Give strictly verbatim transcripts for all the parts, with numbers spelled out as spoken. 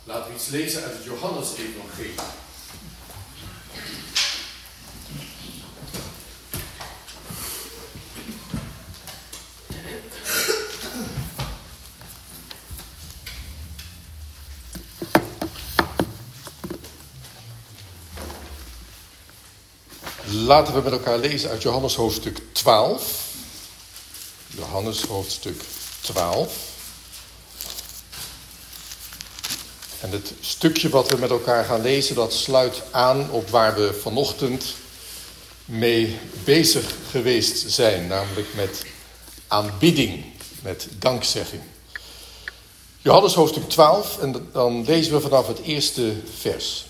Laten we iets lezen uit het Johannes-evangelie. Laten we met elkaar lezen uit Johannes hoofdstuk twaalf. Johannes hoofdstuk twaalf. En het stukje wat we met elkaar gaan lezen, dat sluit aan op waar we vanochtend mee bezig geweest zijn. Namelijk met aanbidding, met dankzegging. Johannes hoofdstuk twaalf en dan lezen we vanaf het eerste vers.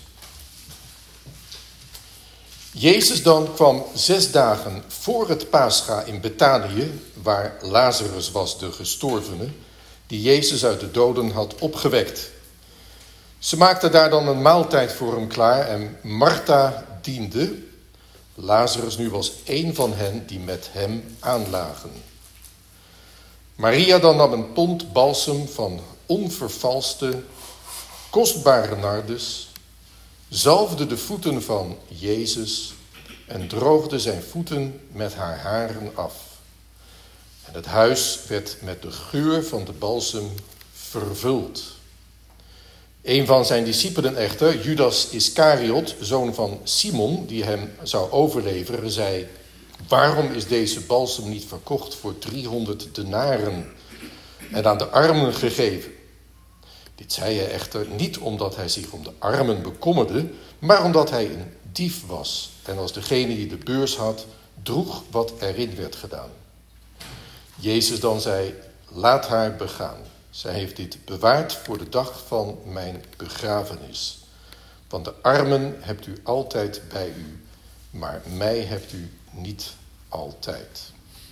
Jezus dan kwam zes dagen voor het Pascha in Betanië, waar Lazarus was, de gestorvene, die Jezus uit de doden had opgewekt. Ze maakten daar dan een maaltijd voor hem klaar en Martha diende. Lazarus nu was één van hen die met hem aanlagen. Maria dan nam een pond balsem van onvervalste, kostbare nardus, zalfde de voeten van Jezus en droogde zijn voeten met haar haren af. En het huis werd met de geur van de balsem vervuld. Een van zijn discipelen echter, Judas Iscariot, zoon van Simon, die hem zou overleveren, zei: waarom is deze balsem niet verkocht voor driehonderd denaren en aan de armen gegeven? Dit zei hij echter niet omdat hij zich om de armen bekommerde, maar omdat hij een dief was en als degene die de beurs had, droeg wat erin werd gedaan. Jezus dan zei: laat haar begaan. Zij heeft dit bewaard voor de dag van mijn begrafenis. Want de armen hebt u altijd bij u, maar mij hebt u niet altijd.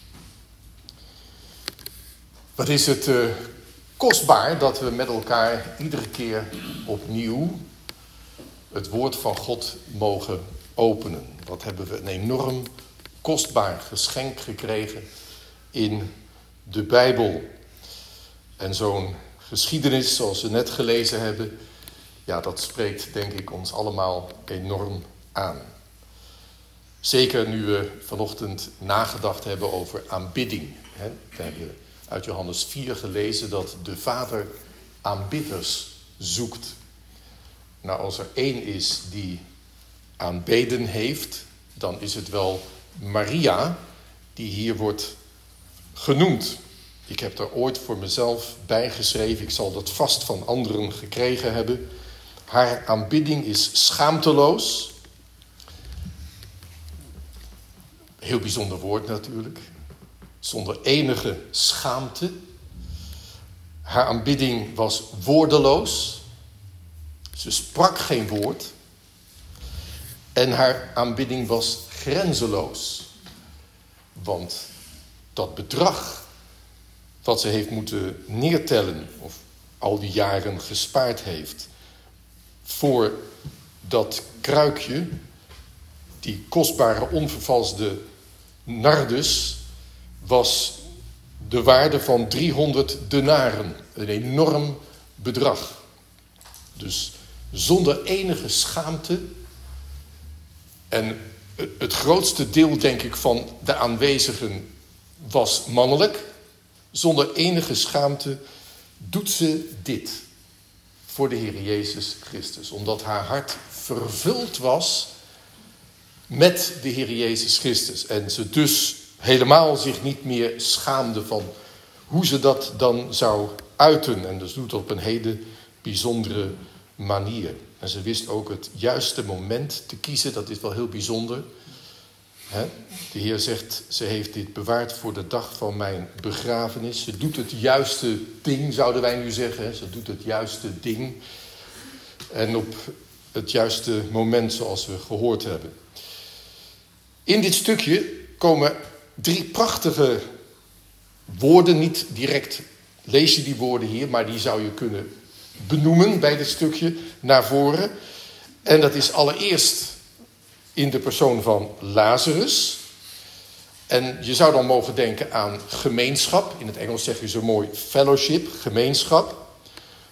Wat is het uh, kostbaar dat we met elkaar iedere keer opnieuw het woord van God mogen openen. Wat hebben we een enorm kostbaar geschenk gekregen in de Bijbel. En zo'n geschiedenis zoals we net gelezen hebben, ja, dat spreekt denk ik ons allemaal enorm aan. Zeker nu we vanochtend nagedacht hebben over aanbidding. Hè. We hebben uit Johannes vier gelezen dat de Vader aanbidders zoekt. Nou, als er één is die aanbeden heeft, dan is het wel Maria die hier wordt genoemd. Ik heb daar ooit voor mezelf bijgeschreven, ik zal dat vast van anderen gekregen hebben. Haar aanbidding is schaamteloos. Heel bijzonder woord natuurlijk. Zonder enige schaamte. Haar aanbidding was woordeloos. Ze sprak geen woord. En haar aanbidding was grenzeloos. Want dat bedrag wat ze heeft moeten neertellen, of al die jaren gespaard heeft, voor dat kruikje, die kostbare onvervalsde nardus, was de waarde van driehonderd denaren. Een enorm bedrag. Dus zonder enige schaamte. En het grootste deel, denk ik, van de aanwezigen was mannelijk. Zonder enige schaamte doet ze dit voor de Heer Jezus Christus. Omdat haar hart vervuld was met de Heer Jezus Christus. En ze dus helemaal zich niet meer schaamde van hoe ze dat dan zou uiten. En dus doet het op een hele bijzondere manier. En ze wist ook het juiste moment te kiezen. Dat is wel heel bijzonder. He? De Heer zegt, ze heeft dit bewaard voor de dag van mijn begrafenis. Ze doet het juiste ding, zouden wij nu zeggen. He? Ze doet het juiste ding. En op het juiste moment, zoals we gehoord hebben. In dit stukje komen drie prachtige woorden. Niet direct lees je die woorden hier, maar die zou je kunnen benoemen bij dit stukje naar voren. En dat is allereerst in de persoon van Lazarus. En je zou dan mogen denken aan gemeenschap. In het Engels zeg je zo mooi fellowship, gemeenschap.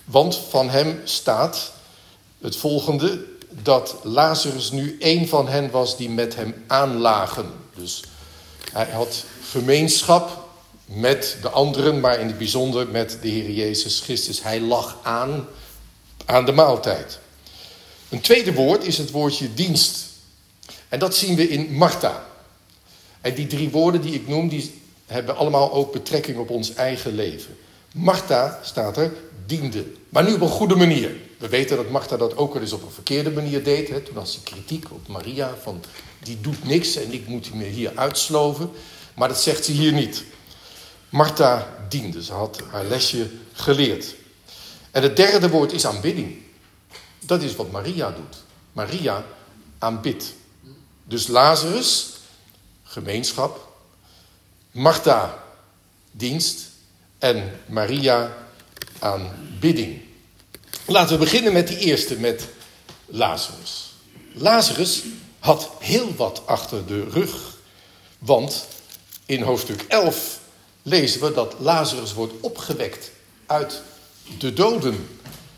Want van hem staat het volgende, dat Lazarus nu een van hen was die met hem aanlagen. Dus hij had gemeenschap met de anderen, maar in het bijzonder met de Heer Jezus Christus. Hij lag aan aan de maaltijd. Een tweede woord is het woordje dienst. En dat zien we in Martha. En die drie woorden die ik noem, die hebben allemaal ook betrekking op ons eigen leven. Martha, staat er, diende. Maar nu op een goede manier. We weten dat Martha dat ook wel eens op een verkeerde manier deed. Hè. Toen had ze kritiek op Maria, van die doet niks en ik moet me hier uitsloven. Maar dat zegt ze hier niet. Martha diende, ze had haar lesje geleerd. En het derde woord is aanbidding. Dat is wat Maria doet. Maria aanbidt. Dus Lazarus, gemeenschap. Martha, dienst. En Maria, aanbidding. Laten we beginnen met die eerste, met Lazarus. Lazarus had heel wat achter de rug. Want in hoofdstuk elf lezen we dat Lazarus wordt opgewekt uit de doden.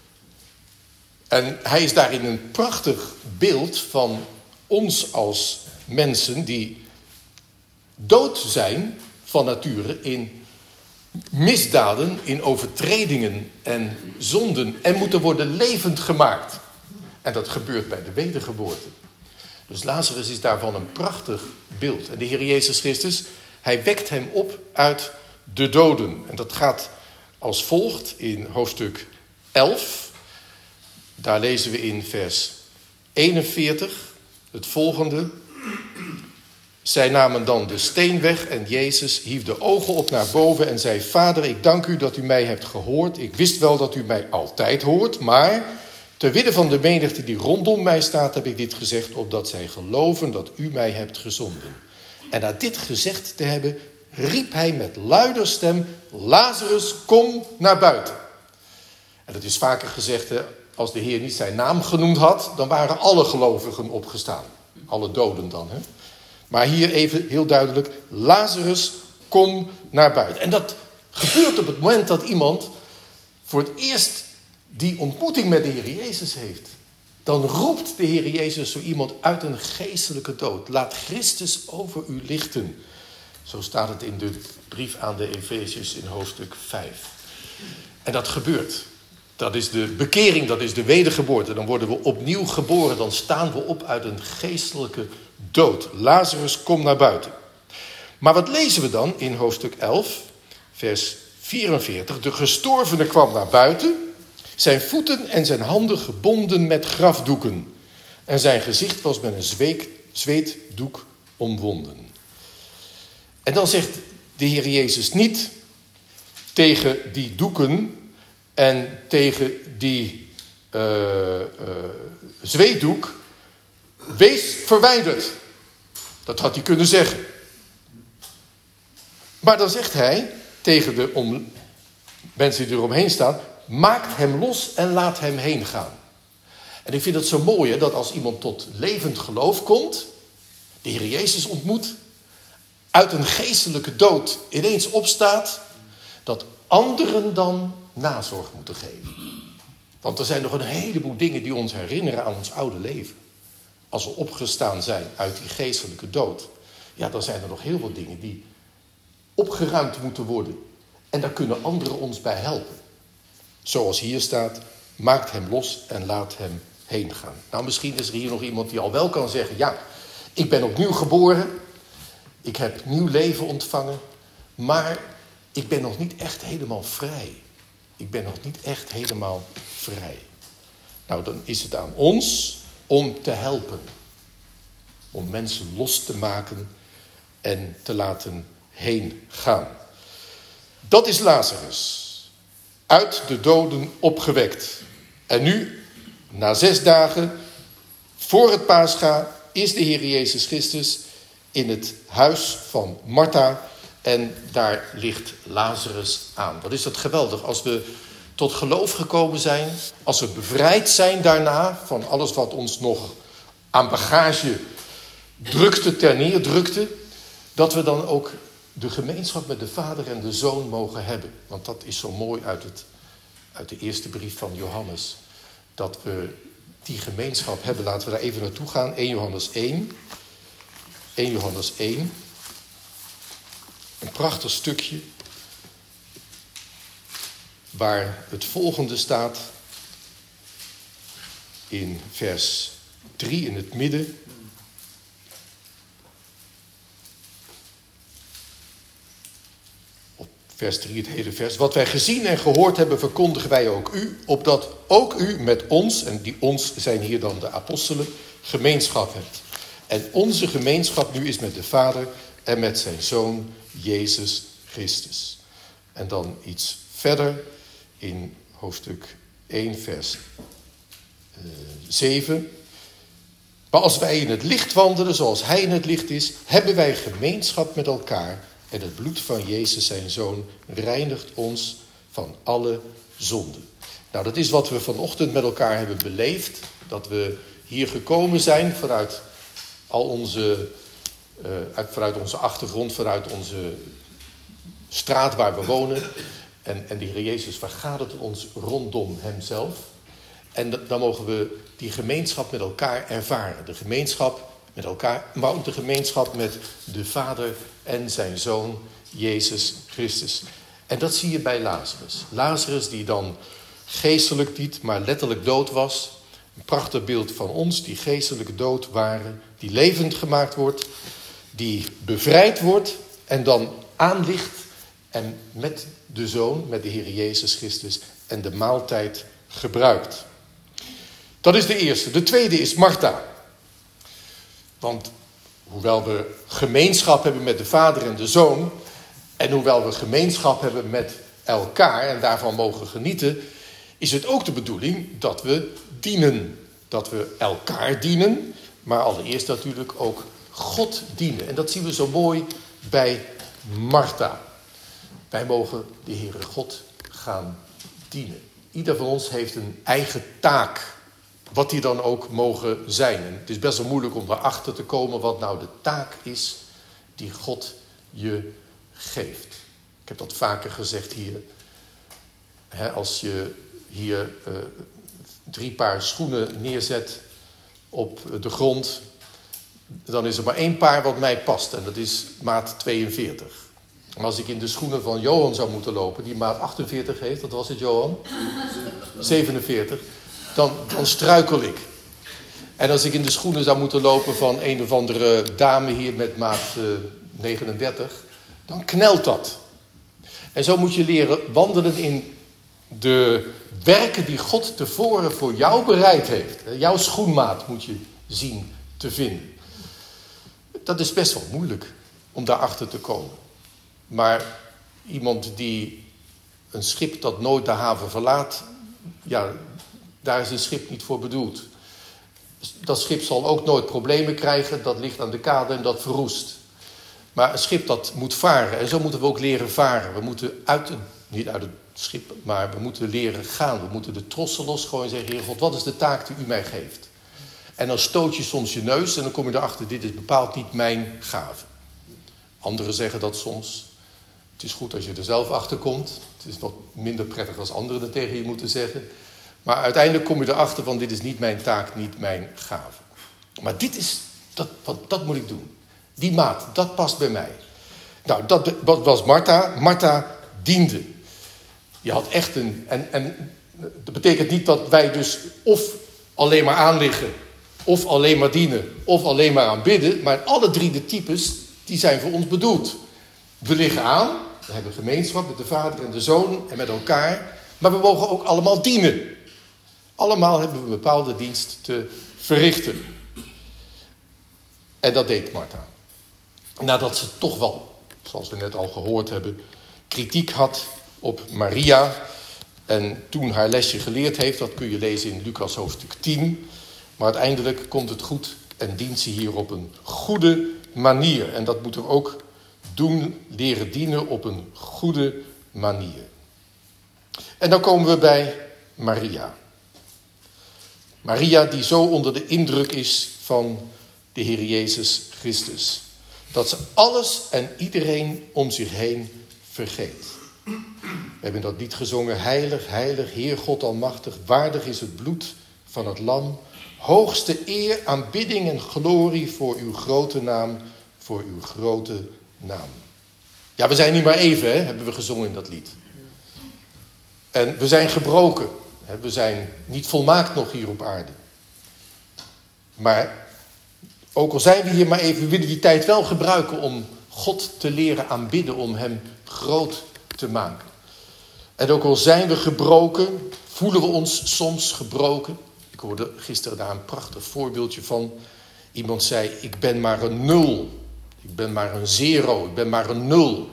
En hij is daarin een prachtig beeld van ons als mensen die dood zijn van nature in misdaden, in overtredingen en zonden en moeten worden levend gemaakt. En dat gebeurt bij de wedergeboorte. Dus Lazarus is daarvan een prachtig beeld. En de Heer Jezus Christus, hij wekt hem op uit de doden. En dat gaat als volgt in hoofdstuk elf. Daar lezen we in vers eenenveertig het volgende. Zij namen dan de steen weg en Jezus hief de ogen op naar boven en zei: Vader, ik dank u dat u mij hebt gehoord. Ik wist wel dat u mij altijd hoort, maar ter wille van de menigte die rondom mij staat, heb ik dit gezegd, opdat zij geloven dat u mij hebt gezonden. En na dit gezegd te hebben, riep hij met luider stem: Lazarus, kom naar buiten. En dat is vaker gezegd, hè, als de Heer niet zijn naam genoemd had, dan waren alle gelovigen opgestaan. Alle doden dan, hè. Maar hier even heel duidelijk: Lazarus, kom naar buiten. En dat gebeurt op het moment dat iemand voor het eerst die ontmoeting met de Heer Jezus heeft. Dan roept de Heer Jezus zo iemand uit een geestelijke dood. Laat Christus over u lichten. Zo staat het in de brief aan de Efeziërs in hoofdstuk vijf. En dat gebeurt. Dat is de bekering, dat is de wedergeboorte. Dan worden we opnieuw geboren. Dan staan we op uit een geestelijke dood. Lazarus, kom naar buiten. Maar wat lezen we dan in hoofdstuk elf, vers vierenveertig? De gestorvene kwam naar buiten, zijn voeten en zijn handen gebonden met grafdoeken. En zijn gezicht was met een zweet, zweetdoek omwonden. En dan zegt de Heer Jezus niet tegen die doeken en tegen die uh, uh, zweetdoek: wees verwijderd. Dat had hij kunnen zeggen. Maar dan zegt hij tegen de om, mensen die eromheen staan: maak hem los en laat hem heen gaan. En ik vind het zo mooi, hè, dat als iemand tot levend geloof komt, de Heer Jezus ontmoet, uit een geestelijke dood ineens opstaat, dat anderen dan nazorg moeten geven. Want er zijn nog een heleboel dingen die ons herinneren aan ons oude leven. Als we opgestaan zijn uit die geestelijke dood, ja, dan zijn er nog heel veel dingen die opgeruimd moeten worden. En daar kunnen anderen ons bij helpen. Zoals hier staat: maak hem los en laat hem heen gaan. Nou, misschien is er hier nog iemand die al wel kan zeggen: ja, ik ben opnieuw geboren. Ik heb nieuw leven ontvangen. Maar ik ben nog niet echt helemaal vrij. Ik ben nog niet echt helemaal vrij. Nou, dan is het aan ons om te helpen. Om mensen los te maken en te laten heen gaan. Dat is Lazarus. Uit de doden opgewekt. En nu, na zes dagen, voor het Pascha, is de Heer Jezus Christus in het huis van Martha. En daar ligt Lazarus aan. Wat is dat geweldig als we tot geloof gekomen zijn. Als we bevrijd zijn daarna van alles wat ons nog aan bagage drukte, ter neer drukte. Dat we dan ook de gemeenschap met de Vader en de Zoon mogen hebben. Want dat is zo mooi uit, het, uit de eerste brief van Johannes, dat we die gemeenschap hebben. Laten we daar even naartoe gaan. Eerste Johannes één. Eerste Johannes één. Een prachtig stukje waar het volgende staat in vers drie in het midden. Op vers drie, het hele vers. Wat wij gezien en gehoord hebben, verkondigen wij ook u, opdat ook u met ons, en die ons zijn hier dan de apostelen, gemeenschap hebt. En onze gemeenschap nu is met de Vader en met zijn Zoon, Jezus Christus. En dan iets verder in hoofdstuk één, vers uh, zeven. Maar als wij in het licht wandelen, zoals hij in het licht is, hebben wij gemeenschap met elkaar. En het bloed van Jezus, zijn Zoon, reinigt ons van alle zonden. Nou, dat is wat we vanochtend met elkaar hebben beleefd. Dat we hier gekomen zijn vanuit al onze, uh, vanuit onze achtergrond, vanuit onze straat waar we wonen. En, en de Heer Jezus vergadert ons rondom hemzelf. En d- dan mogen we die gemeenschap met elkaar ervaren. De gemeenschap met elkaar, maar ook de gemeenschap met de Vader en zijn Zoon, Jezus Christus. En dat zie je bij Lazarus. Lazarus die dan geestelijk niet, maar letterlijk dood was. Een prachtig beeld van ons die geestelijk dood waren. Die levend gemaakt wordt. Die bevrijd wordt en dan aanligt. En met de Zoon, met de Heer Jezus Christus en de maaltijd gebruikt. Dat is de eerste. De tweede is Martha. Want hoewel we gemeenschap hebben met de Vader en de Zoon, en hoewel we gemeenschap hebben met elkaar en daarvan mogen genieten, is het ook de bedoeling dat we dienen. Dat we elkaar dienen, maar allereerst natuurlijk ook God dienen. En dat zien we zo mooi bij Martha. Wij mogen de Heere God gaan dienen. Ieder van ons heeft een eigen taak. Wat die dan ook mogen zijn. En het is best wel moeilijk om erachter te komen wat nou de taak is die God je geeft. Ik heb dat vaker gezegd hier. He, als je hier uh, drie paar schoenen neerzet op de grond, dan is er maar één paar wat mij past. En dat is maat tweeënveertig. Maar als ik in de schoenen van Johan zou moeten lopen, die maat achtenveertig heeft, wat was het Johan? zevenenveertig. Dan, dan struikel ik. En als ik in de schoenen zou moeten lopen van een of andere dame hier met maat uh, negenendertig, dan knelt dat. En zo moet je leren wandelen in de werken die God tevoren voor jou bereid heeft. Jouw schoenmaat moet je zien te vinden. Dat is best wel moeilijk om daarachter te komen. Maar iemand die een schip dat nooit de haven verlaat, ja, daar is een schip niet voor bedoeld. Dat schip zal ook nooit problemen krijgen, dat ligt aan de kade en dat verroest. Maar een schip dat moet varen, en zo moeten we ook leren varen. We moeten uit, een, niet uit het schip, maar we moeten leren gaan. We moeten de trossen losgooien en zeggen, Heer God, wat is de taak die u mij geeft? En dan stoot je soms je neus en dan kom je erachter, dit is bepaald niet mijn gave. Anderen zeggen dat soms. Het is goed als je er zelf achter komt. Het is wat minder prettig als anderen het tegen je moeten zeggen. Maar uiteindelijk kom je erachter van, dit is niet mijn taak, niet mijn gave. Maar dit is, dat, wat, dat moet ik doen. Die maat, dat past bij mij. Nou, dat was Martha. Martha diende. Je had echt een... En, en dat betekent niet dat wij dus of alleen maar aanliggen, of alleen maar dienen, of alleen maar aanbidden. Maar alle drie de types, die zijn voor ons bedoeld. We liggen aan, we hebben gemeenschap met de Vader en de Zoon en met elkaar. Maar we mogen ook allemaal dienen. Allemaal hebben we een bepaalde dienst te verrichten. En dat deed Martha. Nadat ze toch wel, zoals we net al gehoord hebben, kritiek had op Maria. En toen haar lesje geleerd heeft, dat kun je lezen in Lucas hoofdstuk tien. Maar uiteindelijk komt het goed en dient ze hier op een goede manier. En dat moeten we ook doen, leren dienen op een goede manier. En dan komen we bij Maria. Maria die zo onder de indruk is van de Heer Jezus Christus. Dat ze alles en iedereen om zich heen vergeet. We hebben dat lied gezongen. Heilig, heilig, Heer God Almachtig. Waardig is het bloed van het lam. Hoogste eer, aanbidding en glorie voor uw grote naam. Voor uw grote naam. Ja, we zijn niet maar even, hè, hebben we gezongen in dat lied. En we zijn gebroken. Hè, we zijn niet volmaakt nog hier op aarde. Maar ook al zijn we hier maar even, we willen die tijd wel gebruiken om God te leren aanbidden, om hem groot te maken. En ook al zijn we gebroken, voelen we ons soms gebroken. Ik hoorde gisteren daar een prachtig voorbeeldje van. Iemand zei, ik ben maar een nul. Ik ben maar een zero, ik ben maar een nul.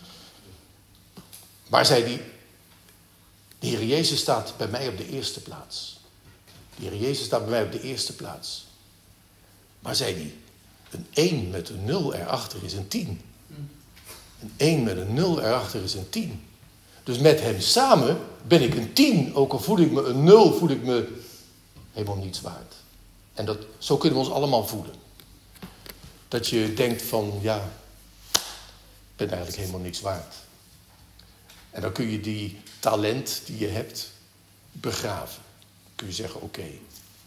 Maar zei hij, de Heer Jezus staat bij mij op de eerste plaats. De Heer Jezus staat bij mij op de eerste plaats. Maar zei hij, een één met een nul erachter is een tien. Een één met een nul erachter is een tien. Dus met hem samen ben ik een tien. Ook al voel ik me een nul, voel ik me helemaal niets waard. En dat, zo kunnen we ons allemaal voelen. Dat je denkt van, ja, ik ben eigenlijk helemaal niks waard. En dan kun je die talent die je hebt begraven. Dan kun je zeggen, oké. Okay.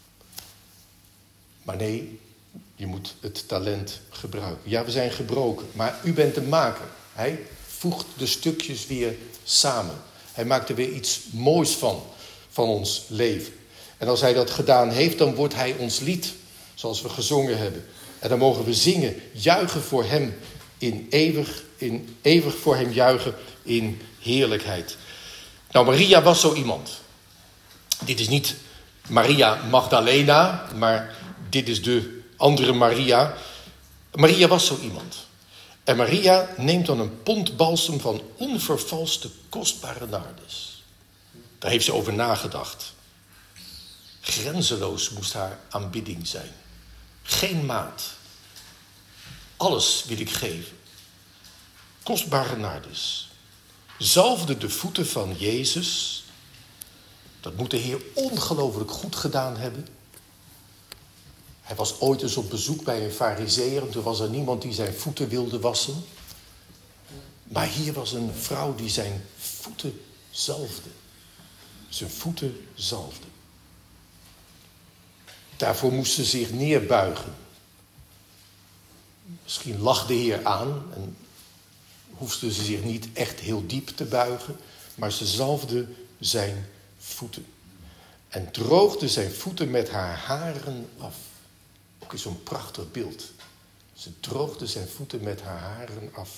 Maar nee, je moet het talent gebruiken. Ja, we zijn gebroken, maar u bent de maker. Hij voegt de stukjes weer samen. Hij maakt er weer iets moois van, van ons leven. En als hij dat gedaan heeft, dan wordt hij ons lied, zoals we gezongen hebben. En dan mogen we zingen, juichen voor hem in eeuwig, in eeuwig voor hem juichen in heerlijkheid. Nou, Maria was zo iemand. Dit is niet Maria Magdalena, maar dit is de andere Maria. Maria was zo iemand. En Maria neemt dan een pond balsem van onvervalste kostbare nardus. Daar heeft ze over nagedacht. Grenzeloos moest haar aanbidding zijn. Geen maat. Alles wil ik geven. Kostbare nardus. Zalfde de voeten van Jezus. Dat moet de Heer ongelooflijk goed gedaan hebben. Hij was ooit eens op bezoek bij een farizeeër. En toen was er niemand die zijn voeten wilde wassen. Maar hier was een vrouw die zijn voeten zalfde. Zijn voeten zalfde. Daarvoor moest ze zich neerbuigen. Misschien lag de Heer aan en hoefde ze zich niet echt heel diep te buigen. Maar ze zalfde zijn voeten. En droogde zijn voeten met haar haren af. Ook is zo'n prachtig beeld. Ze droogde zijn voeten met haar haren af.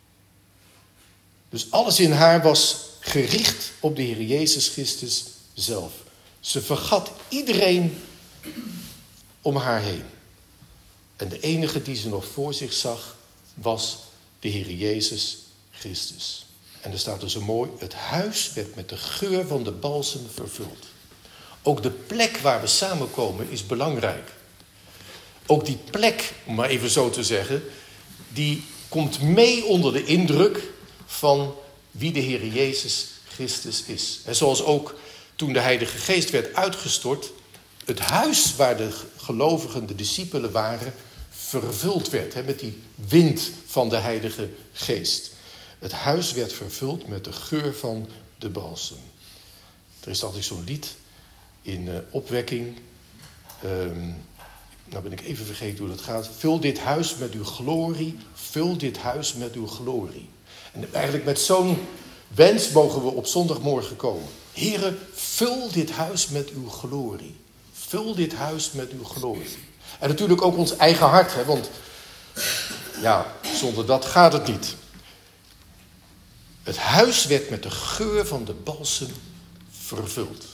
Dus alles in haar was gericht op de Heer Jezus Christus zelf. Ze vergat iedereen om haar heen. En de enige die ze nog voor zich zag, was de Heer Jezus Christus. En er staat er zo mooi, het huis werd met de geur van de balsem vervuld. Ook de plek waar we samenkomen is belangrijk. Ook die plek, om maar even zo te zeggen, die komt mee onder de indruk van wie de Heer Jezus Christus is. En zoals ook toen de Heilige Geest werd uitgestort, het huis waar de gelovigen, de discipelen waren, vervuld werd. Hè, met die wind van de Heilige Geest. Het huis werd vervuld met de geur van de balsem. Er is altijd zo'n lied in uh, opwekking. Um, nou ben ik even vergeten hoe dat gaat. Vul dit huis met uw glorie. Vul dit huis met uw glorie. En eigenlijk met zo'n wens mogen we op zondagmorgen komen. Here, vul dit huis met uw glorie. Vul dit huis met uw glorie. En natuurlijk ook ons eigen hart. Hè, want ja, zonder dat gaat het niet. Het huis werd met de geur van de balsem vervuld.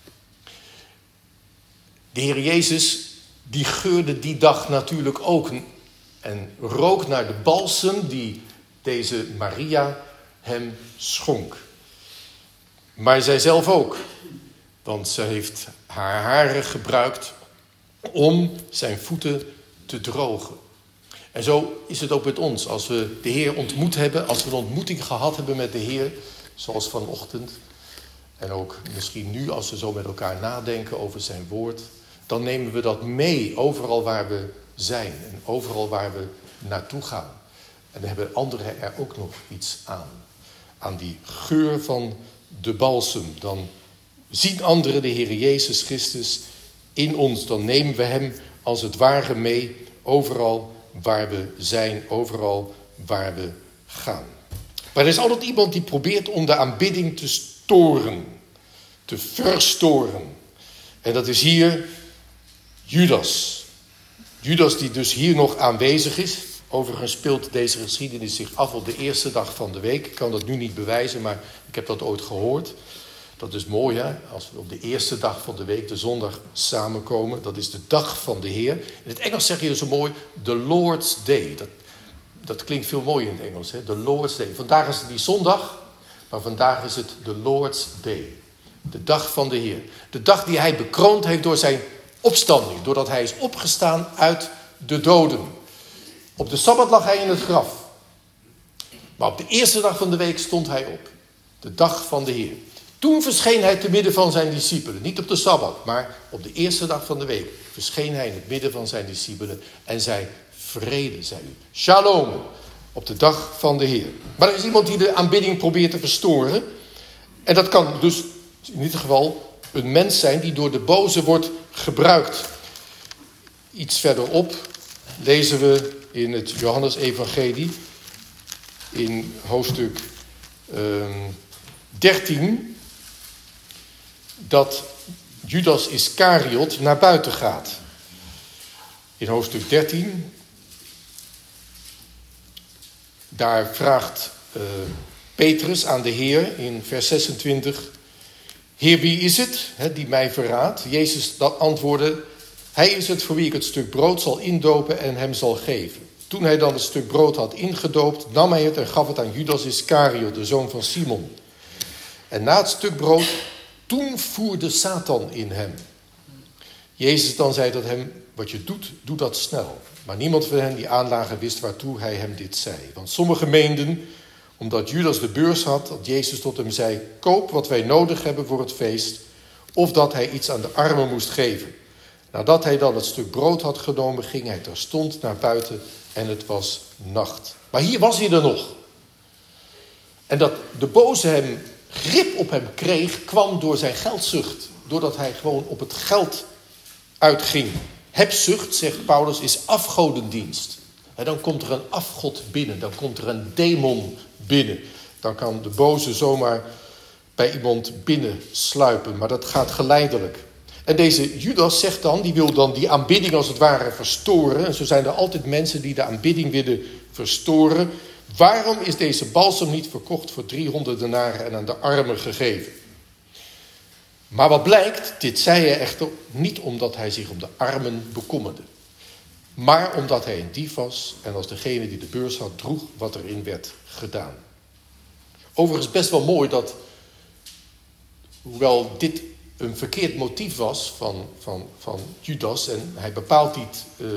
De Heer Jezus, die geurde die dag natuurlijk ook en rook naar de balsem die deze Maria hem schonk. Maar zij zelf ook, want ze heeft haar haren gebruikt om zijn voeten te drogen. En zo is het ook met ons. Als we de Heer ontmoet hebben, als we een ontmoeting gehad hebben met de Heer, zoals vanochtend, en ook misschien nu als we zo met elkaar nadenken over zijn woord, dan nemen we dat mee overal waar we zijn en overal waar we naartoe gaan. En dan hebben anderen er ook nog iets aan. aan die geur van de balsem. Dan zien anderen de Heer Jezus Christus in ons. Dan nemen we hem als het ware mee overal waar we zijn, overal waar we gaan. Maar er is altijd iemand die probeert om de aanbidding te storen, te verstoren. En dat is hier Judas. Judas die dus hier nog aanwezig is. Overigens speelt deze geschiedenis zich af op de eerste dag van de week. Ik kan dat nu niet bewijzen, maar ik heb dat ooit gehoord. Dat is mooi, hè? Als we op de eerste dag van de week, de zondag, samenkomen. Dat is de dag van de Heer. In het Engels zeg je zo mooi, the Lord's Day. Dat, dat klinkt veel mooier in het Engels, hè? The Lord's Day. Vandaag is het niet zondag, maar vandaag is het the Lord's Day. De dag van de Heer. De dag die hij bekroond heeft door zijn opstanding. Doordat hij is opgestaan uit de doden. Op de Sabbat lag hij in het graf. Maar op de eerste dag van de week stond hij op. De dag van de Heer. Toen verscheen hij te midden van zijn discipelen. Niet op de Sabbat, maar op de eerste dag van de week verscheen hij in het midden van zijn discipelen en zei: vrede, zei u. Shalom, op de dag van de Heer. Maar er is iemand die de aanbidding probeert te verstoren. En dat kan dus in ieder geval een mens zijn die door de boze wordt gebruikt. Iets verderop lezen we in het Johannesevangelie in hoofdstuk um, dertien... dat Judas Iskariot naar buiten gaat. In hoofdstuk dertien, daar vraagt uh, Petrus aan de Heer in vers zesentwintig... Heer, wie is het hè, die mij verraadt? Jezus dat antwoordde: hij is het voor wie ik het stuk brood zal indopen en hem zal geven. Toen hij dan het stuk brood had ingedoopt, nam hij het en gaf het aan Judas Iskariot, de zoon van Simon. En na het stuk brood, toen voerde Satan in hem. Jezus dan zei tot hem: wat je doet, doe dat snel. Maar niemand van hen die aanlagen wist waartoe hij hem dit zei. Want sommigen meenden, omdat Judas de beurs had, dat Jezus tot hem zei: koop wat wij nodig hebben voor het feest, of dat hij iets aan de armen moest geven. Nadat hij dan het stuk brood had genomen, ging hij terstond naar buiten en het was nacht. Maar hier was hij er nog. En dat de boze hem grip op hem kreeg, kwam door zijn geldzucht. Doordat hij gewoon op het geld uitging. Hebzucht, zegt Paulus, is afgodendienst. En dan komt er een afgod binnen, dan komt er een demon binnen. Dan kan de boze zomaar bij iemand binnensluipen, maar dat gaat geleidelijk. En deze Judas zegt dan, die wil dan die aanbidding als het ware verstoren. En zo zijn er altijd mensen die de aanbidding willen verstoren. Waarom is deze balsem niet verkocht voor driehonderd denaren en aan de armen gegeven? Maar wat blijkt, dit zei hij echter niet omdat hij zich om de armen bekommerde. Maar omdat hij een dief was en als degene die de beurs had droeg wat erin werd gedaan. Overigens best wel mooi dat, hoewel dit een verkeerd motief was van, van, van Judas en hij bepaald niet uh,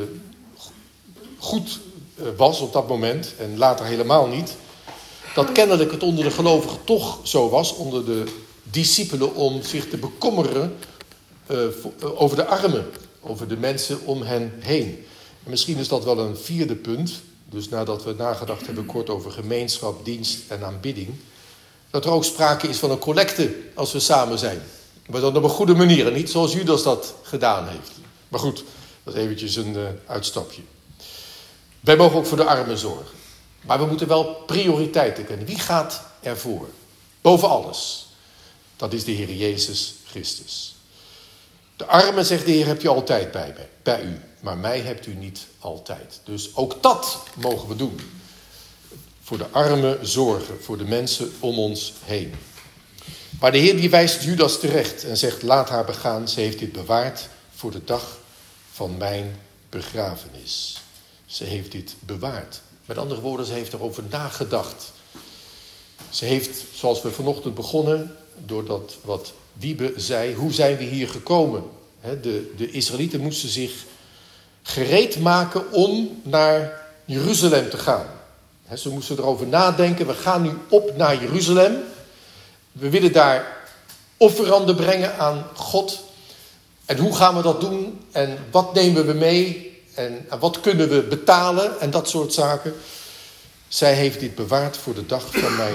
goed uh, was op dat moment en later helemaal niet, dat kennelijk het onder de gelovigen toch zo was, onder de discipelen, om zich te bekommeren uh, over de armen, over de mensen om hen heen. En misschien is dat wel een vierde punt, dus nadat we nagedacht hebben kort over gemeenschap, dienst en aanbidding, dat er ook sprake is van een collecte als we samen zijn. Maar dan op een goede manier en niet zoals Judas dat gedaan heeft. Maar goed, dat is eventjes een uh, uitstapje. Wij mogen ook voor de armen zorgen. Maar we moeten wel prioriteiten kennen. Wie gaat ervoor? Boven alles. Dat is de Heer Jezus Christus. De armen, zegt de Heer, heb je altijd bij, mij, bij u. Maar mij hebt u niet altijd. Dus ook dat mogen we doen. Voor de armen zorgen. Voor de mensen om ons heen. Maar de Heer die wijst Judas terecht en zegt: laat haar begaan. Ze heeft dit bewaard voor de dag van mijn begrafenis. Ze heeft dit bewaard. Met andere woorden, ze heeft erover nagedacht. Ze heeft, zoals we vanochtend begonnen, doordat wat Wiebe zei, hoe zijn we hier gekomen? De, de Israëlieten moesten zich gereed maken om naar Jeruzalem te gaan. Ze moesten erover nadenken: we gaan nu op naar Jeruzalem. We willen daar offeranden brengen aan God. En hoe gaan we dat doen? En wat nemen we mee? En wat kunnen we betalen? En dat soort zaken. Zij heeft dit bewaard voor de dag van mijn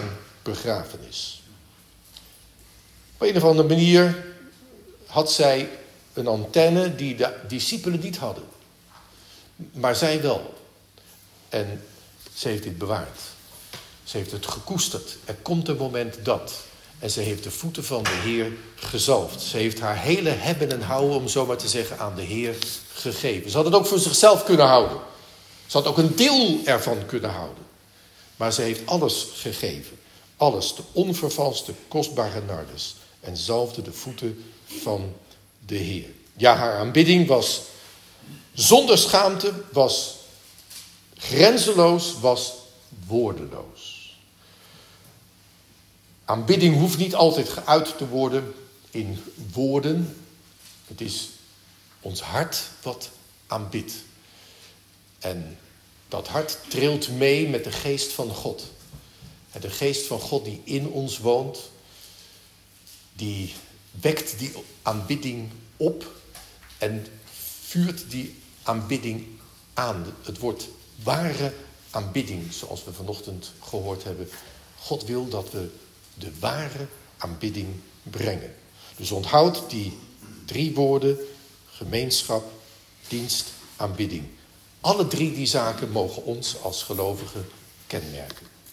begrafenis. Op een of andere manier had zij een antenne die de discipelen niet hadden. Maar zij wel. En ze heeft dit bewaard. Ze heeft het gekoesterd. Er komt een moment dat. En ze heeft de voeten van de Heer gezalfd. Ze heeft haar hele hebben en houden, om zo maar te zeggen, aan de Heer gegeven. Ze had het ook voor zichzelf kunnen houden. Ze had ook een deel ervan kunnen houden. Maar ze heeft alles gegeven. Alles, de onvervalste, kostbare nardus. En zalfde de voeten van de Heer. Ja, haar aanbidding was zonder schaamte, was grenzeloos, was woordeloos. Aanbidding hoeft niet altijd geuit te worden in woorden. Het is ons hart wat aanbidt. En dat hart trilt mee met de geest van God. En de geest van God die in ons woont, die wekt die aanbidding op en vuurt die aanbidding aan. Het wordt ware aanbidding, zoals we vanochtend gehoord hebben. God wil dat we de ware aanbidding brengen. Dus onthoud die drie woorden: gemeenschap, dienst, aanbidding. Alle drie die zaken mogen ons als gelovigen kenmerken.